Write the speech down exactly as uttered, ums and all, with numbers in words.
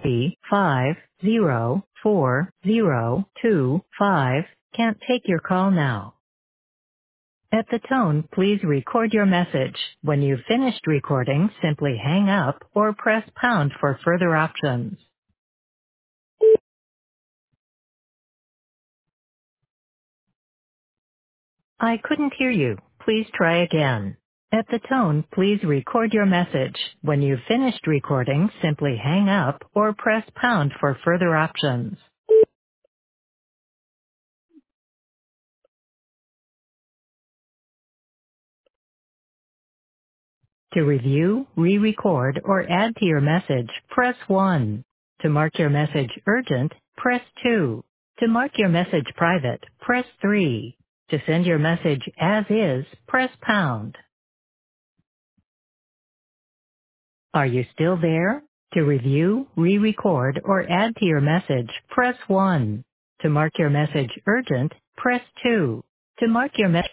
three five zero four zero two five can't take your call now. At the tone, please record your message. When you've finished recording, simply hang up or press pound for further options. I couldn't hear you. Please try again. At the tone, please record your message. When you've finished recording, simply hang up or press pound for further options. To review, re-record, or add to your message, press one. To mark your message urgent, press two. To mark your message private, press three. To send your message as is, press pound. Are you still there? To review, re-record, or add to your message, press one. To mark your message urgent, press two. To mark your message